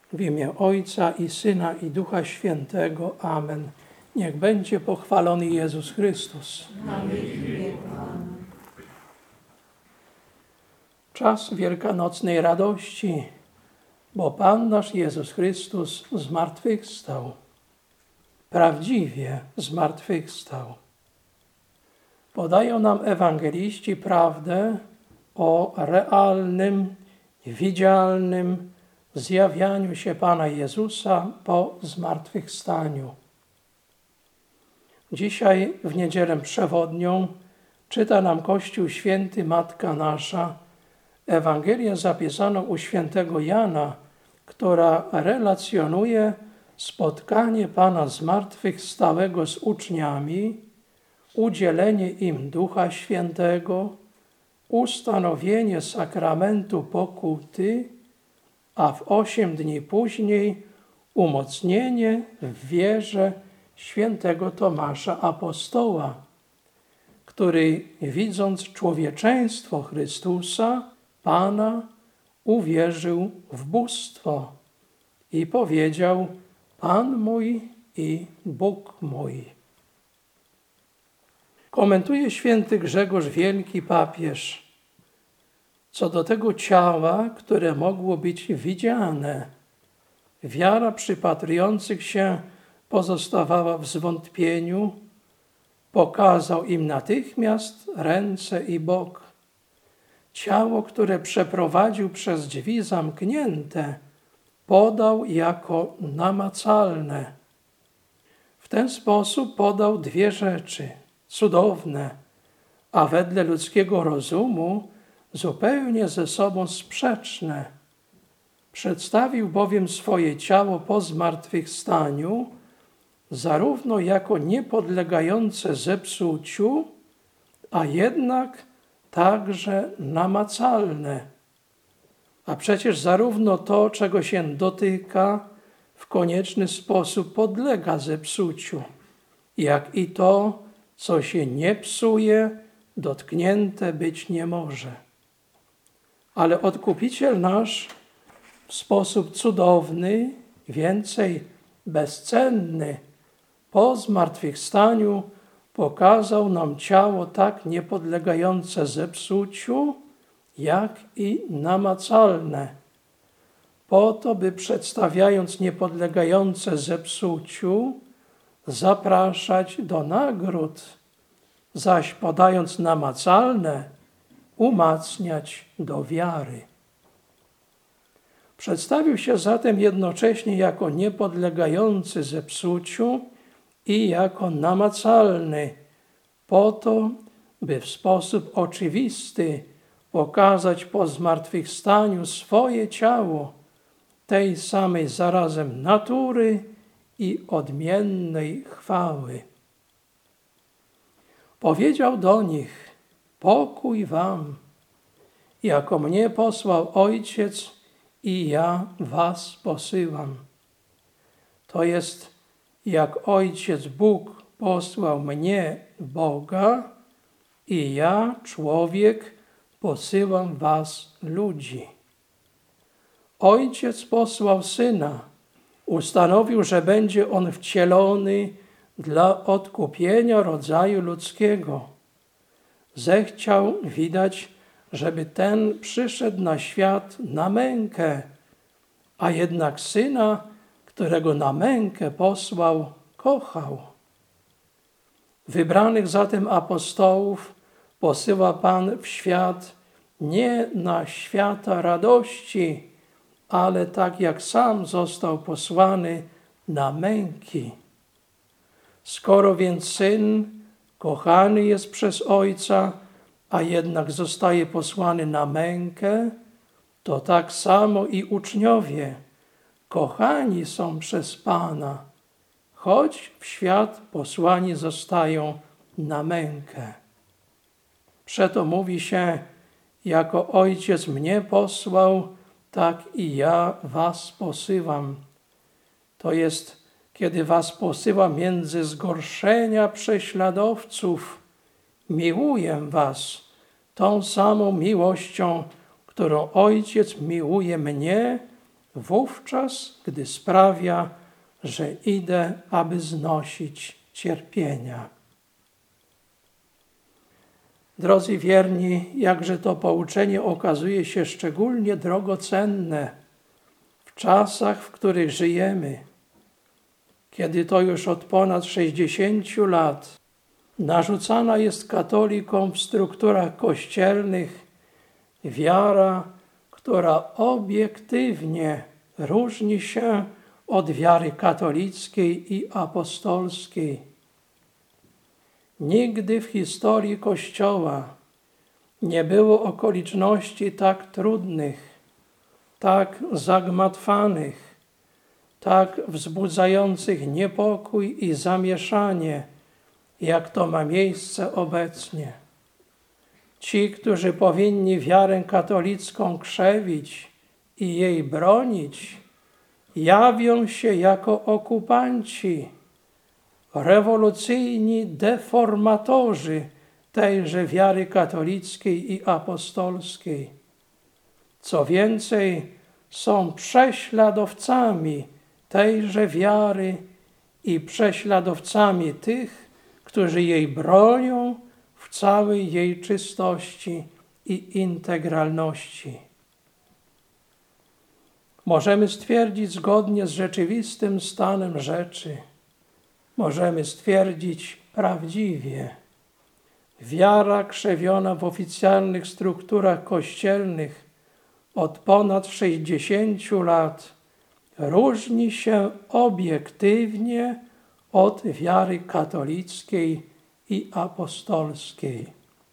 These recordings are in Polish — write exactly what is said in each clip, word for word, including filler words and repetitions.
W imię Ojca i Syna i Ducha Świętego. Amen. Niech będzie pochwalony Jezus Chrystus. Czas wielkanocnej radości, bo Pan nasz Jezus Chrystus zmartwychwstał. Prawdziwie zmartwychwstał. Podają nam ewangeliści prawdę o realnym, widzialnym zjawianiu się Pana Jezusa po zmartwychwstaniu. Dzisiaj w niedzielę przewodnią czyta nam Kościół Święty Matka Nasza Ewangelię zapisaną u świętego Jana, która relacjonuje spotkanie Pana zmartwychwstałego z uczniami, udzielenie im Ducha Świętego, ustanowienie sakramentu pokuty, a w osiem dni później umocnienie w wierze świętego Tomasza Apostoła, który widząc człowieczeństwo Chrystusa, Pana, uwierzył w bóstwo i powiedział: Pan mój i Bóg mój. Komentuje święty Grzegorz Wielki papież: co do tego ciała, które mogło być widziane, wiara przypatrujących się pozostawała w zwątpieniu, pokazał im natychmiast ręce i bok. Ciało, które przeprowadził przez drzwi zamknięte, podał jako namacalne. W ten sposób podał dwie rzeczy cudowne, a wedle ludzkiego rozumu zupełnie ze sobą sprzeczne. Przedstawił bowiem swoje ciało po zmartwychwstaniu zarówno jako niepodlegające zepsuciu, a jednak także namacalne. A przecież zarówno to, czego się dotyka, w konieczny sposób podlega zepsuciu, jak i to, co się nie psuje, dotknięte być nie może. Ale Odkupiciel nasz w sposób cudowny, więcej bezcenny, po zmartwychwstaniu pokazał nam ciało tak niepodlegające zepsuciu, jak i namacalne, po to, by przedstawiając niepodlegające zepsuciu, zapraszać do nagród, zaś podając namacalne, umacniać do wiary. Przedstawił się zatem jednocześnie jako niepodlegający zepsuciu i jako namacalny, po to, by w sposób oczywisty pokazać po zmartwychwstaniu swoje ciało, tej samej zarazem natury i odmiennej chwały. Powiedział do nich: pokój wam, jako mnie posłał Ojciec i ja was posyłam. To jest, jak Ojciec Bóg posłał mnie, Boga, i ja, człowiek, posyłam was, ludzi. Ojciec posłał Syna, ustanowił, że będzie On wcielony dla odkupienia rodzaju ludzkiego. Zechciał, widać, żeby ten przyszedł na świat na mękę, a jednak Syna, którego na mękę posłał, kochał. Wybranych zatem apostołów posyła Pan w świat nie na świata radości, ale tak jak sam został posłany na męki. Skoro więc Syn kochany jest przez Ojca, a jednak zostaje posłany na mękę, to tak samo i uczniowie kochani są przez Pana, choć w świat posłani zostają na mękę. Przeto mówi się: jako Ojciec mnie posłał, tak i ja was posyłam. To jest, kiedy was posyłam między zgorszenia prześladowców, miłuję was tą samą miłością, którą Ojciec miłuje mnie, wówczas, gdy sprawia, że idę, aby znosić cierpienia. Drodzy wierni, jakże to pouczenie okazuje się szczególnie drogocenne w czasach, w których żyjemy, kiedy to już od ponad sześćdziesięciu lat narzucana jest katolikom w strukturach kościelnych wiara, która obiektywnie różni się od wiary katolickiej i apostolskiej. Nigdy w historii Kościoła nie było okoliczności tak trudnych, tak zagmatwanych, tak wzbudzających niepokój i zamieszanie, jak to ma miejsce obecnie. Ci, którzy powinni wiarę katolicką krzewić i jej bronić, jawią się jako okupanci, rewolucyjni deformatorzy tejże wiary katolickiej i apostolskiej. Co więcej, są prześladowcami tejże wiary i prześladowcami tych, którzy jej bronią w całej jej czystości i integralności. Możemy stwierdzić zgodnie z rzeczywistym stanem rzeczy, możemy stwierdzić prawdziwie, wiara krzewiona w oficjalnych strukturach kościelnych od ponad sześćdziesięciu lat różni się obiektywnie od wiary katolickiej i apostolskiej.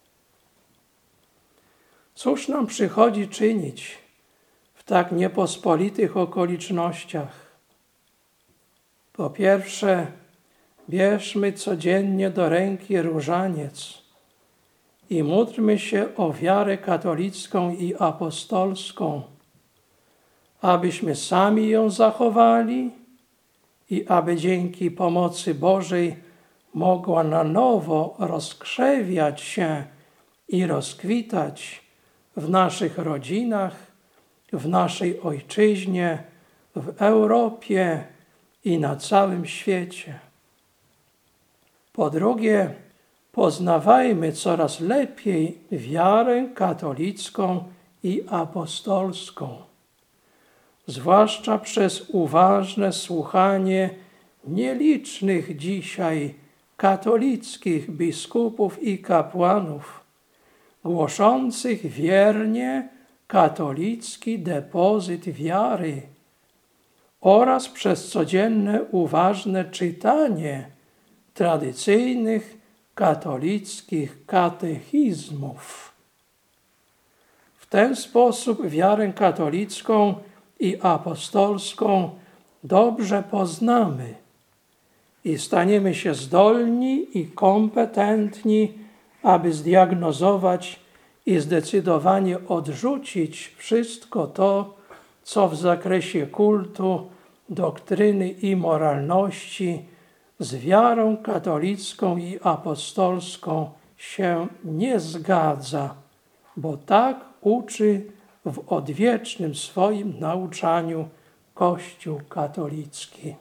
Cóż nam przychodzi czynić w tak niepospolitych okolicznościach? Po pierwsze, bierzmy codziennie do ręki różaniec i módlmy się o wiarę katolicką i apostolską, abyśmy sami ją zachowali i aby dzięki pomocy Bożej mogła na nowo rozkrzewiać się i rozkwitać w naszych rodzinach, w naszej ojczyźnie, w Europie i na całym świecie. Po drugie, poznawajmy coraz lepiej wiarę katolicką i apostolską, zwłaszcza przez uważne słuchanie nielicznych dzisiaj katolickich biskupów i kapłanów, głoszących wiernie katolicki depozyt wiary oraz przez codzienne uważne czytanie tradycyjnych katolickich katechizmów. W ten sposób wiarę katolicką i apostolską dobrze poznamy i staniemy się zdolni i kompetentni, aby zdiagnozować i zdecydowanie odrzucić wszystko to, co w zakresie kultu, doktryny i moralności z wiarą katolicką i apostolską się nie zgadza, bo tak uczy w odwiecznym swoim nauczaniu Kościół katolicki.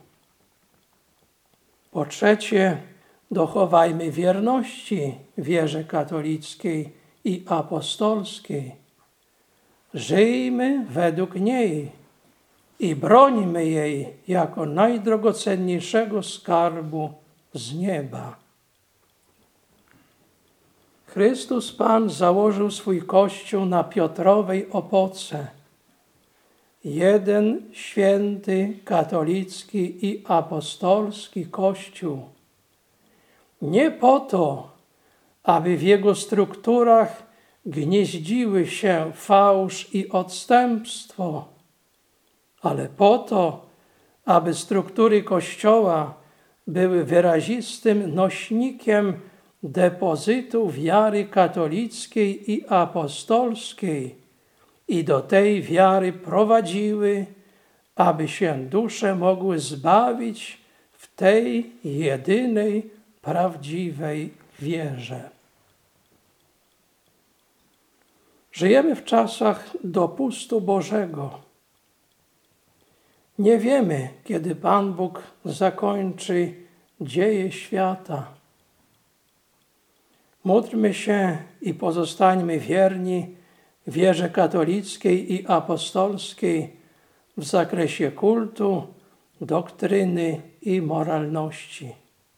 Po trzecie, dochowajmy wierności wierze katolickiej i apostolskiej. Żyjmy według niej i brońmy jej jako najdrogocenniejszego skarbu z nieba. Chrystus Pan założył swój Kościół na Piotrowej opoce. Jeden święty, katolicki i apostolski Kościół. Nie po to, aby w jego strukturach gnieździły się fałsz i odstępstwo, ale po to, aby struktury Kościoła były wyrazistym nośnikiem depozytu wiary katolickiej i apostolskiej i do tej wiary prowadziły, aby się dusze mogły zbawić w tej jedynej, prawdziwej wierze. Żyjemy w czasach dopustu Bożego. Nie wiemy, kiedy Pan Bóg zakończy dzieje świata. Módlmy się i pozostańmy wierni wierze katolickiej i apostolskiej w zakresie kultu, doktryny i moralności.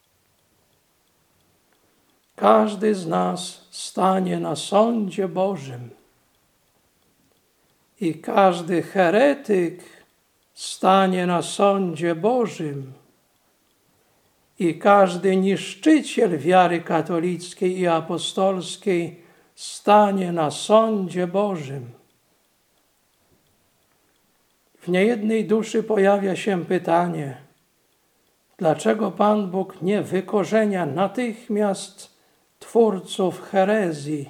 Każdy z nas stanie na sądzie Bożym i każdy heretyk stanie na sądzie Bożym i każdy niszczyciel wiary katolickiej i apostolskiej stanie na sądzie Bożym. W niejednej duszy pojawia się pytanie, dlaczego Pan Bóg nie wykorzenia natychmiast twórców herezji?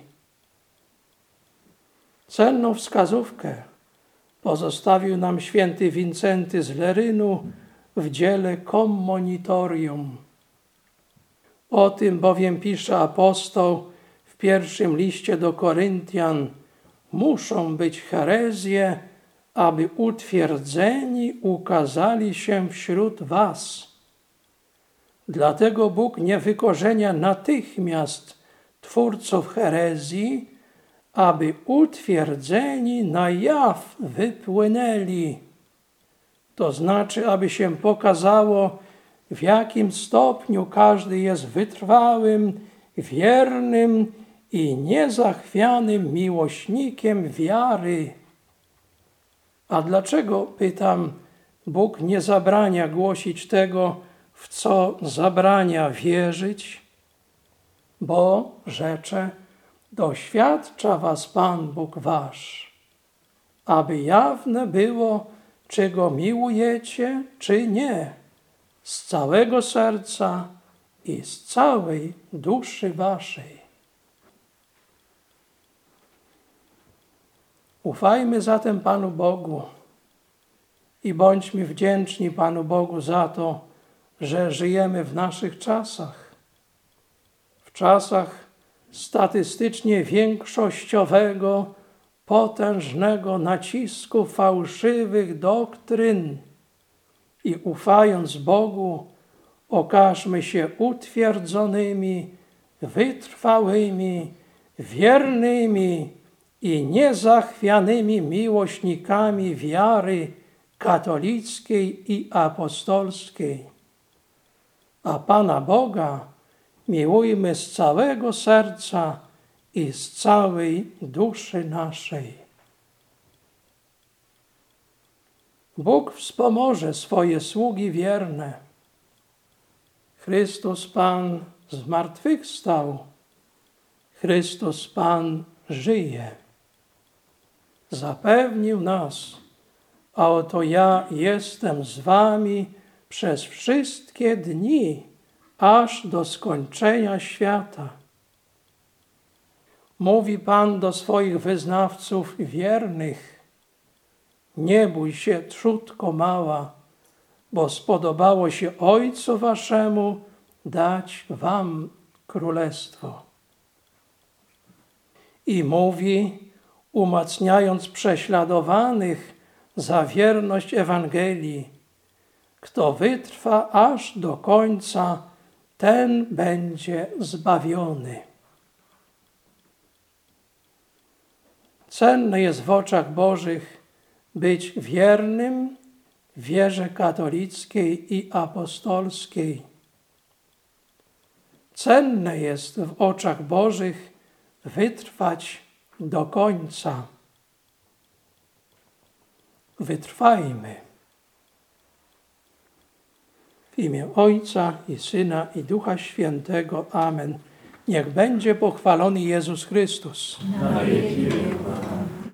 Cenną wskazówkę pozostawił nam święty Wincenty z Lerynu w dziele Commonitorium. O tym bowiem pisze apostoł w pierwszym liście do Koryntian: muszą być herezje, aby utwierdzeni ukazali się wśród was. Dlatego Bóg nie wykorzenia natychmiast twórców herezji, aby utwierdzeni na jaw wypłynęli. To znaczy, aby się pokazało, w jakim stopniu każdy jest wytrwałym, wiernym i niezachwianym miłośnikiem wiary. A dlaczego, pytam, Bóg nie zabrania głosić tego, w co zabrania wierzyć? Bo, rzecze, doświadcza was Pan Bóg wasz, aby jawne było, czy Go miłujecie, czy nie, z całego serca i z całej duszy waszej. Ufajmy zatem Panu Bogu i bądźmy wdzięczni Panu Bogu za to, że żyjemy w naszych czasach. W czasach statystycznie większościowego, potężnego nacisku fałszywych doktryn i ufając Bogu, okażmy się utwierdzonymi, wytrwałymi, wiernymi i niezachwianymi miłośnikami wiary katolickiej i apostolskiej. A Pana Boga miłujmy z całego serca i z całej duszy naszej. Bóg wspomoże swoje sługi wierne. Chrystus Pan zmartwychwstał. Chrystus Pan żyje. Zapewnił nas, a oto ja jestem z wami przez wszystkie dni, aż do skończenia świata. Mówi Pan do swoich wyznawców wiernych: nie bój się, trzódko mała, bo spodobało się Ojcu waszemu dać wam królestwo. I mówi, umacniając prześladowanych za wierność Ewangelii: kto wytrwa aż do końca, ten będzie zbawiony. Cenne jest w oczach Bożych być wiernym w wierze katolickiej i apostolskiej. Cenne jest w oczach Bożych wytrwać do końca. Wytrwajmy. W imię Ojca i Syna i Ducha Świętego. Amen. Niech będzie pochwalony Jezus Chrystus. Na wieki wieków.